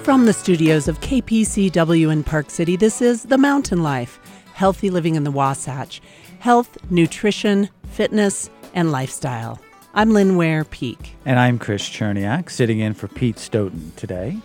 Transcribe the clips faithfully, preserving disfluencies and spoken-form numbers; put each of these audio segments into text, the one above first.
From the studios of K P C W in Park City, this is The Mountain Life, healthy living in the Wasatch, health, nutrition, fitness, and lifestyle. I'm Lynn Ware Peak. And I'm Chris Cherniak, sitting in for Pete Stoughton today.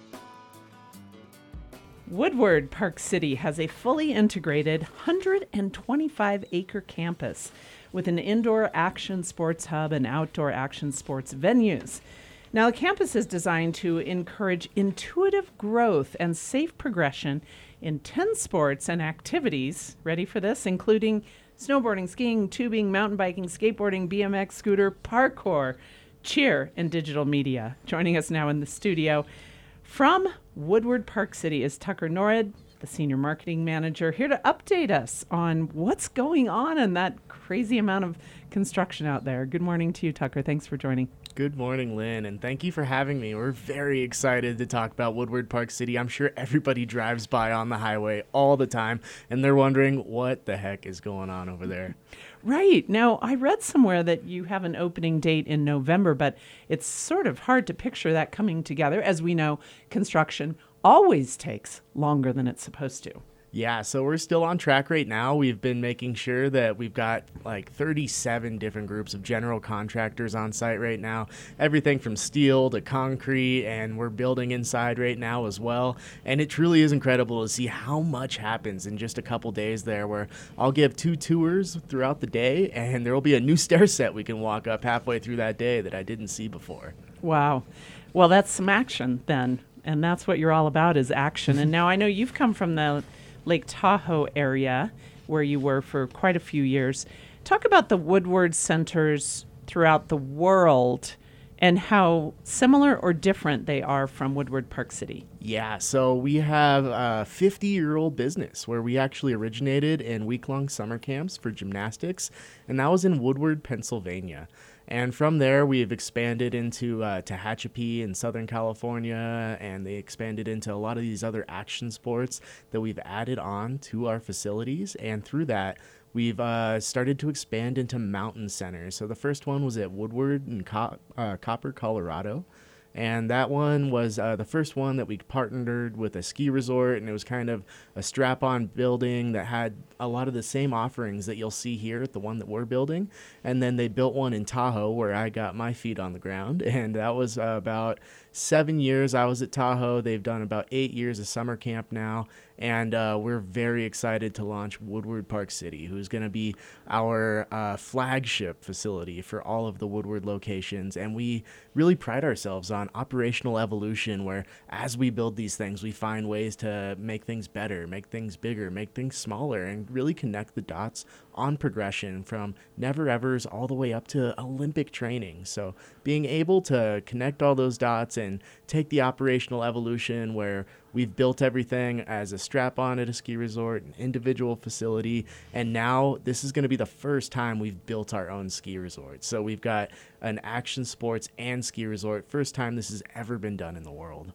Woodward Park City has a fully integrated one hundred twenty-five acre campus with an indoor action sports hub and outdoor action sports venues. Now, the campus is designed to encourage intuitive growth and safe progression in ten sports and activities, ready for this, including snowboarding, skiing, tubing, mountain biking, skateboarding, B M X, scooter, parkour, cheer, and digital media. Joining us now in the studio from Woodward Park City is Tucker Norrid, the Senior Marketing Manager, here to update us on what's going on in that crazy amount of construction out there. Good morning to you, Tucker. Thanks for joining. Good morning, Lynn, and thank you for having me. We're very excited to talk about Woodward Park City. I'm sure everybody drives by on the highway all the time, and they're wondering what the heck is going on over there. Right. Now, I read somewhere that you have an opening date in November, but it's sort of hard to picture that coming together. As we know, construction always takes longer than it's supposed to. Yeah, so we're still on track right now. We've been making sure that we've got like thirty-seven different groups of general contractors on site right now. Everything from steel to concrete, and we're building inside right now as well. And it truly is incredible to see how much happens in just a couple days there, where I'll give two tours throughout the day, and there will be a new stair set we can walk up halfway through that day that I didn't see before. Wow. Well, that's some action then, and that's what you're all about, is action. And now I know you've come from the Lake Tahoe area where you were for quite a few years. Talk about the Woodward centers throughout the world and how similar or different they are from Woodward Park City. Yeah, so we have a fifty-year-old business where we actually originated in week-long summer camps for gymnastics, and that was in Woodward, Pennsylvania. And from there, we've expanded into uh, Tehachapi in Southern California, and they expanded into a lot of these other action sports that we've added on to our facilities. And through that, we've uh, started to expand into mountain centers. So the first one was at Woodward in Co- uh, Copper, Colorado. And that one was uh, the first one that we partnered with a ski resort, and it was kind of a strap-on building that had a lot of the same offerings that you'll see here at the one that we're building. And then they built one in Tahoe where I got my feet on the ground, and that was uh, about seven years I was at Tahoe. They've done about eight years of summer camp now, and uh, we're very excited to launch Woodward Park City, who's going to be our uh, flagship facility for all of the Woodward locations. And we really pride ourselves on operational evolution, where as we build these things, we find ways to make things better, make things bigger, make things smaller, and really connect the dots on progression from never-evers all the way up to Olympic training. So being able to connect all those dots and take the operational evolution where we've built everything as a strap-on at a ski resort, an individual facility, and now this is going to be the first time we've built our own ski resort. So we've got an action sports and ski resort. First time this has ever been done in the world.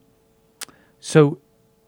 So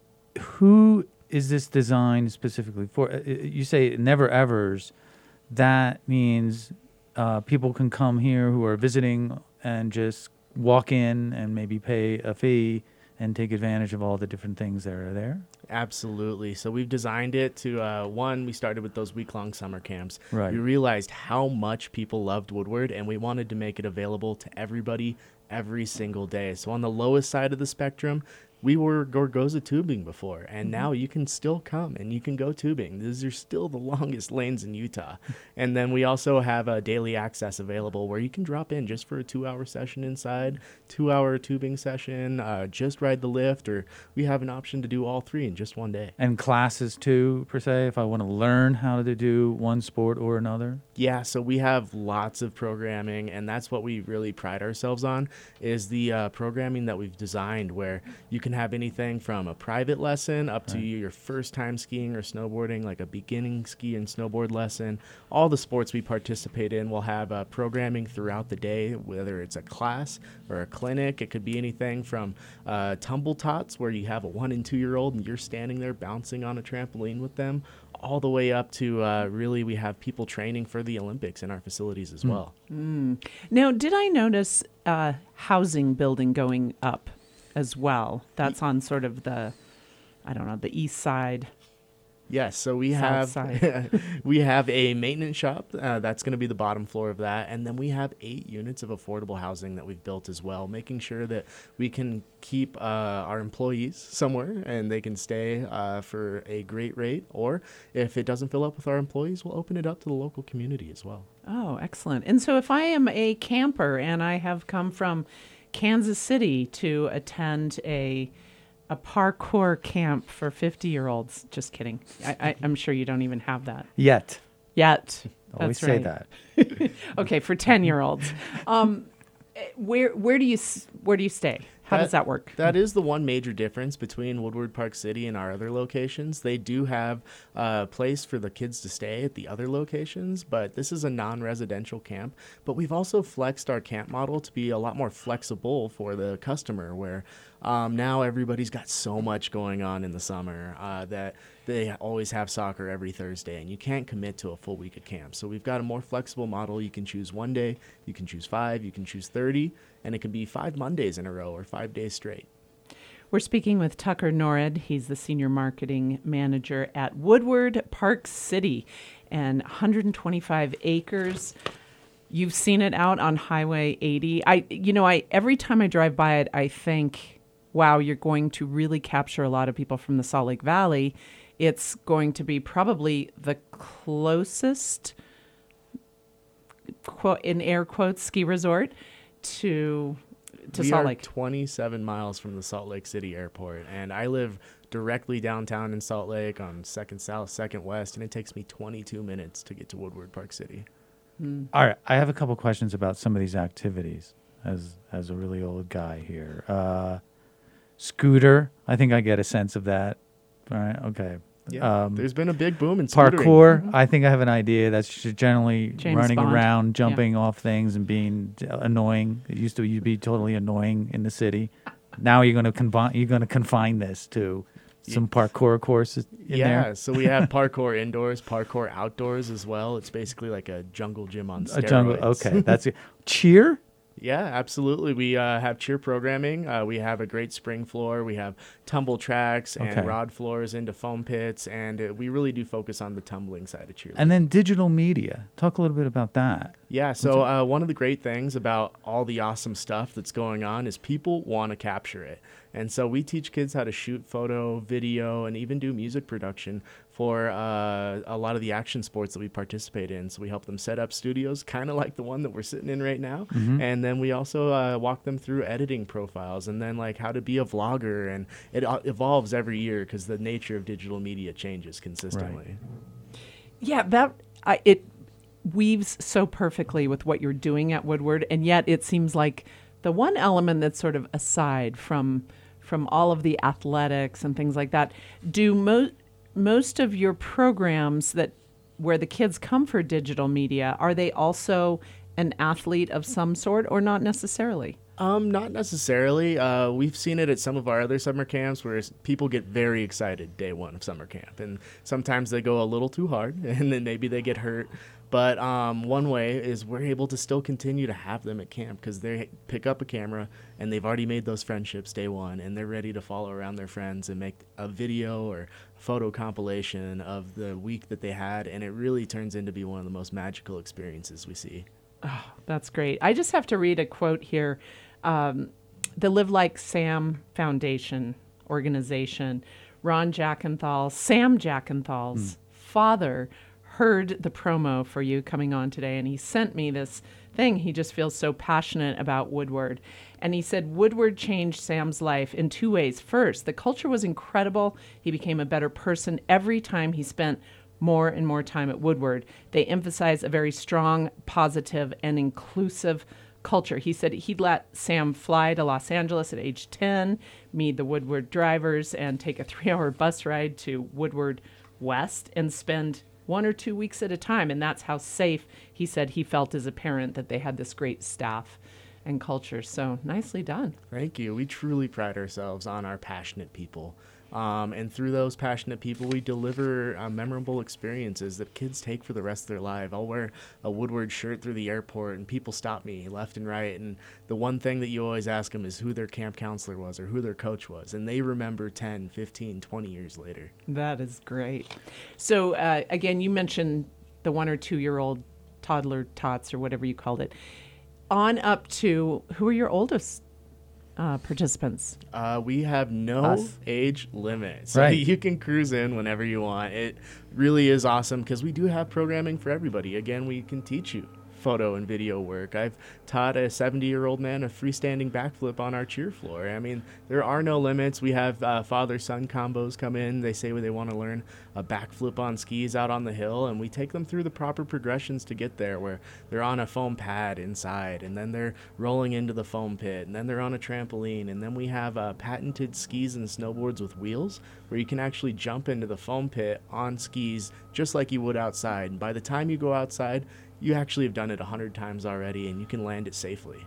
who is this designed specifically for? Uh, You say never-evers. That means uh, people can come here who are visiting and just walk in and maybe pay a fee and take advantage of all the different things that are there? Absolutely. So we've designed it to, uh, one, we started with those week-long summer camps. Right. We realized how much people loved Woodward, and we wanted to make it available to everybody every single day. So on the lowest side of the spectrum, we were Gorgoza tubing before, and mm-hmm. now you can still come and you can go tubing. These are still the longest lanes in Utah. And then we also have a daily access available where you can drop in just for a two-hour session inside, two-hour tubing session, uh, just ride the lift, or we have an option to do all three in just one day. And classes too, per se, if I want to learn how to do one sport or another? Yeah, so we have lots of programming, and that's what we really pride ourselves on, is the uh, programming that we've designed, where you can have anything from a private lesson up to right. your first time skiing or snowboarding, like a beginning ski and snowboard lesson. All the sports we participate in will have uh, programming throughout the day, whether it's a class or a clinic. It could be anything from uh, tumble tots, where you have a one and two year old and you're standing there bouncing on a trampoline with them, all the way up to uh, really we have people training for the Olympics in our facilities as mm. well. Mm. Now, did I notice uh, housing building going up as well. That's on sort of the, I don't know, the east side. Yes, so we South have side. we have a maintenance shop. Uh, that's going to be the bottom floor of that, and then we have eight units of affordable housing that we've built as well, making sure that we can keep uh, our employees somewhere and they can stay uh, for a great rate. Or if it doesn't fill up with our employees, we'll open it up to the local community as well. Oh, excellent. And so if I am a camper and I have come from Kansas City to attend a a parkour camp for fifty-year-olds, just kidding. I, I, I'm sure you don't even have that Yet. yet. Always That's say right. that. Okay, for ten-year-olds. Um, eh, where where do you s- where do you stay? How That- does that work? That is the one major difference between Woodward Park City and our other locations. They do have a place for the kids to stay at the other locations, but this is a non-residential camp. But we've also flexed our camp model to be a lot more flexible for the customer, where um, now everybody's got so much going on in the summer uh, that they always have soccer every Thursday, and you can't commit to a full week of camp. So we've got a more flexible model. You can choose one day, you can choose five, you can choose thirty, and it can be five Mondays in a row or five days straight. We're speaking with Tucker Norrid. He's the senior marketing manager at Woodward Park City, and one hundred twenty-five acres. You've seen it out on Highway eighty. I, you know, I every time I drive by it, I think, wow, you're going to really capture a lot of people from the Salt Lake Valley. It's going to be probably the closest, quote, in air quotes, ski resort to to we Salt are Lake. twenty-seven miles from the Salt Lake City airport, and I live directly downtown in Salt Lake on second South, second West, and it takes me twenty-two minutes to get to Woodward Park City. All right, I have a couple questions about some of these activities as as a really old guy here. Uh, scooter, I think I get a sense of that. All right, okay. Yeah, Um, there's been a big boom in scootering. Parkour, I think I have an idea. That's just generally James running Bond. around, jumping off things, and being annoying. It used to you'd be totally annoying in the city. Now you're going to confine you're going to confine this to some parkour courses in yeah, there. so we have parkour indoors, parkour outdoors as well. It's basically like a jungle gym on steroids. A jungle. Okay, that's it. Cheer. Yeah, absolutely. We uh, have cheer programming. Uh, we have a great spring floor. We have tumble tracks and Okay. rod floors into foam pits, and uh, we really do focus on the tumbling side of cheerleading. And then digital media. Talk a little bit about that. Yeah, so uh, one of the great things about all the awesome stuff that's going on is people want to capture it. And so we teach kids how to shoot photo, video, and even do music production for uh, a lot of the action sports that we participate in. So we help them set up studios, kind of like the one that we're sitting in right now. Mm-hmm. And then we also uh, walk them through editing profiles and then like how to be a vlogger. And it uh, evolves every year because the nature of digital media changes consistently. Yeah, that I, it weaves so perfectly with what you're doing at Woodward, and yet it seems like the one element that's sort of aside from from all of the athletics and things like that. Do most most of your programs that where the kids come for digital media, are they also an athlete of some sort, or not necessarily? Um, not necessarily. Uh, we've seen it at some of our other summer camps where s- people get very excited day one of summer camp, and sometimes they go a little too hard, and then maybe they get hurt. But um, one way is we're able to still continue to have them at camp because they pick up a camera and they've already made those friendships day one, and they're ready to follow around their friends and make a video or photo compilation of the week that they had, and it really turns into be one of the most magical experiences we see. That's great. I just have to read a quote here. Um, the Live Like Sam Foundation organization, Ron Jackenthal, Sam Jackenthal's Mm. father, heard the promo for you coming on today, and he sent me this thing. He just feels so passionate about Woodward. And he said Woodward changed Sam's life in two ways. First, the culture was incredible. He became a better person every time he spent more and more time at Woodward. They emphasize a very strong, positive, and inclusive culture. He said he'd let Sam fly to Los Angeles at age ten, meet the Woodward drivers, and take a three-hour bus ride to Woodward West and spend one or two weeks at a time. And that's how safe he said he felt as a parent that they had this great staff and culture. So nicely done. Thank you. We truly pride ourselves on our passionate people. Um, and through those passionate people, we deliver uh, memorable experiences that kids take for the rest of their life. I'll wear a Woodward shirt through the airport, and people stop me left and right. And the one thing that you always ask them is who their camp counselor was or who their coach was. And they remember ten, fifteen, twenty years later. That is great. So, uh, again, you mentioned the one or two-year-old toddler tots or whatever you called it. On up to, who are your oldest uh, participants? Uh, we have no Us. age limit. So Right. you can cruise in whenever you want. It really is awesome because we do have programming for everybody. Again, we can teach you photo and video work. I've taught a seventy-year-old man a freestanding backflip on our cheer floor. I mean, there are no limits. We have uh, father-son combos come in. They say they want to learn a backflip on skis out on the hill, and we take them through the proper progressions to get there, where they're on a foam pad inside, and then they're rolling into the foam pit, and then they're on a trampoline, and then we have uh, patented skis and snowboards with wheels, where you can actually jump into the foam pit on skis just like you would outside. And by the time you go outside, you actually have done it a hundred times already, and you can land it safely.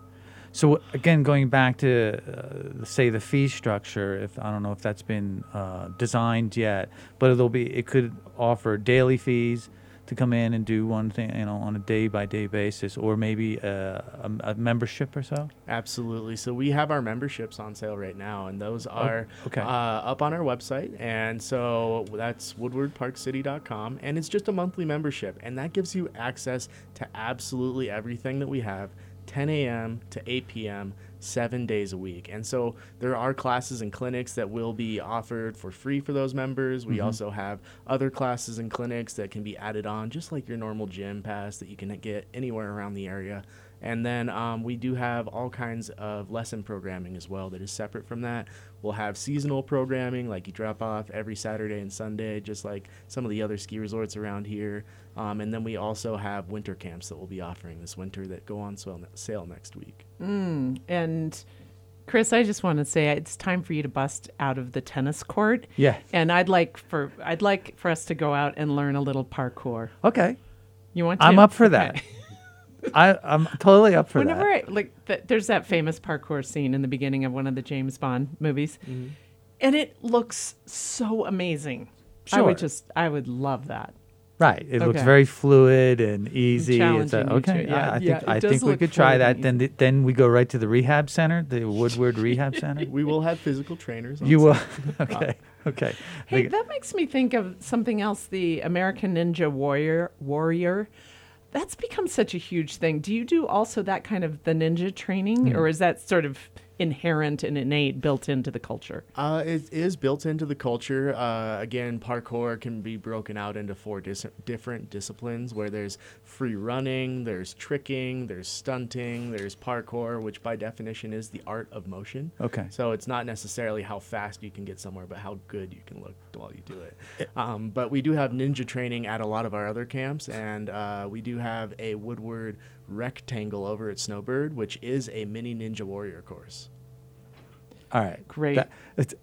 So again, going back to uh, say the fee structure, if I don't know if that's been uh, designed yet, but it'll be it could offer daily fees to come in and do one thing, you know, on a day by day basis, or maybe a, a, a membership or so. Absolutely. So we have our memberships on sale right now, and those are okay. uh, up on our website. And so that's woodward park city dot com, and it's just a monthly membership, and that gives you access to absolutely everything that we have, ten a.m. to eight p.m., seven days a week. And so there are classes and clinics that will be offered for free for those members. We Mm-hmm. also have other classes and clinics that can be added on, just like your normal gym pass that you can get anywhere around the area. And then um, we do have all kinds of lesson programming as well that is separate from that. We'll have seasonal programming, like you drop off every Saturday and Sunday, just like some of the other ski resorts around here. Um, and then we also have winter camps that we'll be offering this winter that go on sale, sale next week. Mm, and Chris, I just want to say it's time for you to bust out of the tennis court. Yeah. And I'd like for I'd like for us to go out and learn a little parkour. Okay. You want to? I'm up for Okay. that. I, I'm totally up for Whenever that. I, like, th- there's that famous parkour scene in the beginning of one of the James Bond movies, and it looks so amazing. I Sure. would just, I would love that. Right. It looks Okay. very fluid and easy. It's a, challenging you okay. too. Yeah, I, I yeah, think it I does think we look could try fluid that. and Then th- then we go right to the rehab center, the Woodward Rehab Center. We will have physical trainers on You will. site. Okay. Okay. Hey, Like- that makes me think of something else. The American Ninja Warrior. Warrior. That's become such a huge thing. Do you do also that kind of the ninja training, Hmm. or is that sort of inherent and innate, built into the culture? Uh, it is built into the culture. Uh, again, parkour can be broken out into four dis- different disciplines, where there's free running, there's tricking, there's stunting, there's parkour, which by definition is the art of motion. Okay. So it's not necessarily how fast you can get somewhere, but how good you can look while you do it. Um, but we do have ninja training at a lot of our other camps, and uh, we do have a Woodward rectangle over at Snowbird, which is a mini Ninja Warrior course. All right. Great. That- it's-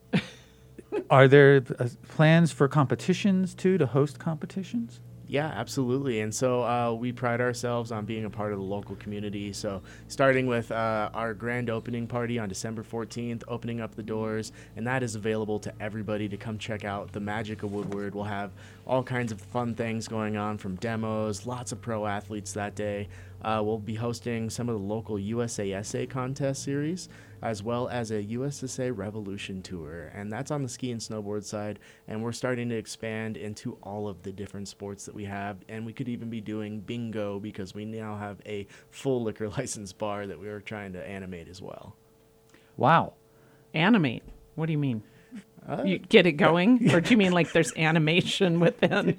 are there uh, plans for competitions too, to host competitions? Yeah, absolutely. And so uh, we pride ourselves on being a part of the local community. So starting with uh, our grand opening party on December fourteenth, opening up the doors, and that is available to everybody to come check out the magic of Woodward. We'll have all kinds of fun things going on, from demos, lots of pro athletes that day. Uh, we'll be hosting some of the local U S A S A contest series, as well as a U S S A Revolution Tour, and that's on the ski and snowboard side, and we're starting to expand into all of the different sports that we have, and we could even be doing bingo because we now have a full liquor license bar that we are trying to animate as well. Wow. Animate. What do you mean? You get it going, or do you mean like there's animation within?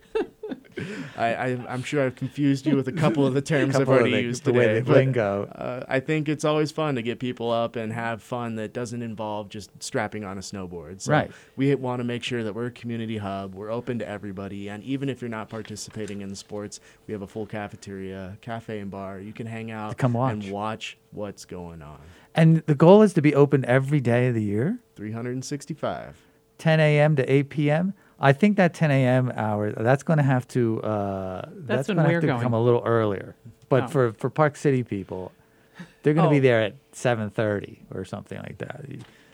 I, I, I'm sure I've confused you with a couple of the terms I've Couple of already the- used the way today. they but, lingo. uh, I think it's always fun to get people up and have fun that doesn't involve just strapping on a snowboard. So Right. we want to make sure that we're a community hub. We're open to everybody. And even if you're not participating in the sports, we have a full cafeteria, cafe and bar. You can hang out Come watch. and watch what's going on. And the goal is to be open every day of the year, three hundred sixty-five. ten a.m. to eight p.m. I think that ten a.m. hour, that's going to have to uh, that's, when going to we're have to going. come a little earlier. But Oh. for, for Park City people, they're going to Oh. be there at seven thirty or something like that.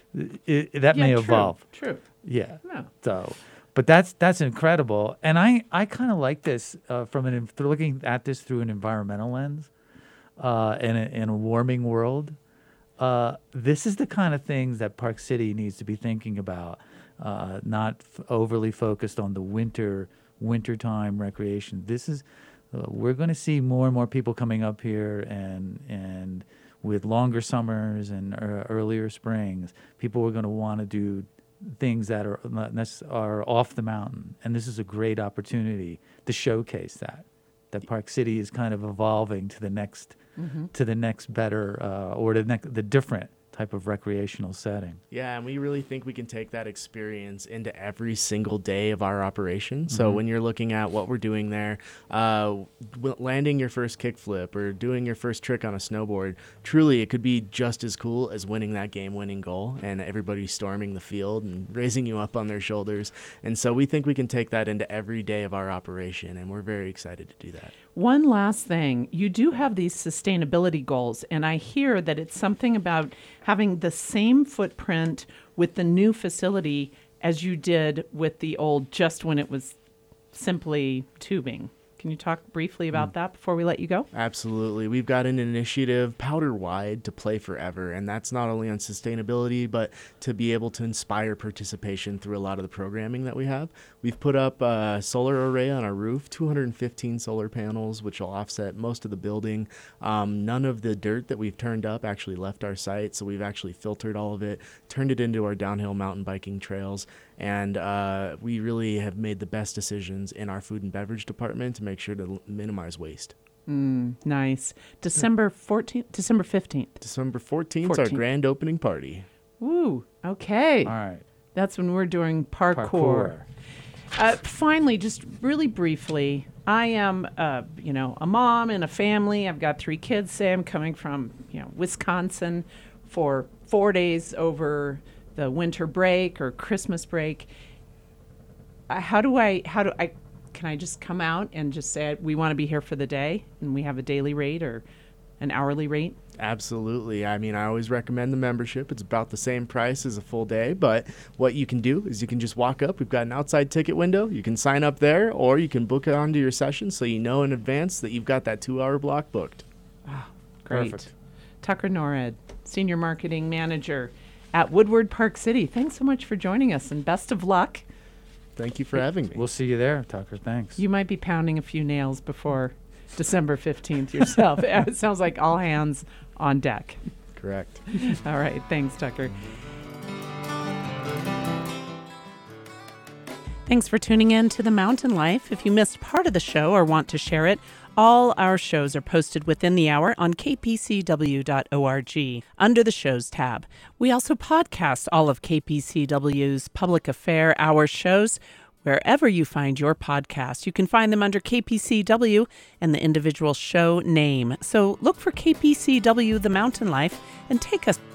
it, it- that Yeah, may true, evolve. True. Yeah. No. So, but that's that's incredible, and I I kind of like this uh, from an en- through looking at this through an environmental lens, uh, in a, in a warming world. Uh, this is the kind of things that Park City needs to be thinking about, uh, not f- overly focused on the winter wintertime recreation. This is uh, we're going to see more and more people coming up here, and and with longer summers and uh, earlier springs, people are going to want to do things that are not necess- are off the mountain, and this is a great opportunity to showcase that that Park City is kind of evolving to the next Mm-hmm. to the next better uh, or the next the different type of recreational setting. Yeah, and we really think we can take that experience into every single day of our operation. So when you're looking at what we're doing there, uh, w- landing your first kickflip or doing your first trick on a snowboard, truly it could be just as cool as winning that game-winning goal and everybody storming the field and raising you up on their shoulders. And so we think we can take that into every day of our operation, and we're very excited to do that. One last thing. You do have these sustainability goals, and I hear that it's something about having the same footprint with the new facility as you did with the old, just when it was simply tubing. Can you talk briefly about that before we let you go? Absolutely. We've got an initiative, Powder Wide, to play forever. And that's not only on sustainability, but to be able to inspire participation through a lot of the programming that we have. We've put up a solar array on our roof, two hundred fifteen solar panels, which will offset most of the building. Um, none of the dirt that we've turned up actually left our site. So we've actually filtered all of it, turned it into our downhill mountain biking trails. And uh, we really have made the best decisions in our food and beverage department to make sure to l- minimize waste. Mm, nice. December fourteenth, December fifteenth. December fourteenth is our fourteenth. grand opening party. Woo. Okay. All right. That's when we're doing parkour. Parkour. Uh, finally, just really briefly, I am, uh, you know, a mom and a family. I've got three kids. Say I'm coming from, you know, Wisconsin for four days over the winter break or Christmas break. Uh, how do I? How do I? Can I just come out and just say we want to be here for the day and we have a daily rate or an hourly rate? Absolutely. I mean, I always recommend the membership. It's about the same price as a full day, but what you can do is you can just walk up. We've got an outside ticket window. You can sign up there, or you can book it onto your session so you know in advance that you've got that two-hour block booked. Great. Perfect. Tucker Norred, Senior Marketing Manager at Woodward Park City. Thanks so much for joining us and best of luck. Thank you for having me. We'll see you there, Tucker. Thanks. You might be pounding a few nails before December fifteenth yourself. It sounds like all hands on deck. Correct. All right. Thanks, Tucker. Thanks for tuning in to The Mountain Life. If you missed part of the show or want to share it, all our shows are posted within the hour on k p c w dot org under the Shows tab. We also podcast all of K P C W's Public Affair Hour shows. Wherever you find your podcast, you can find them under K P C W and the individual show name. So look for K P C W The Mountain Life and take a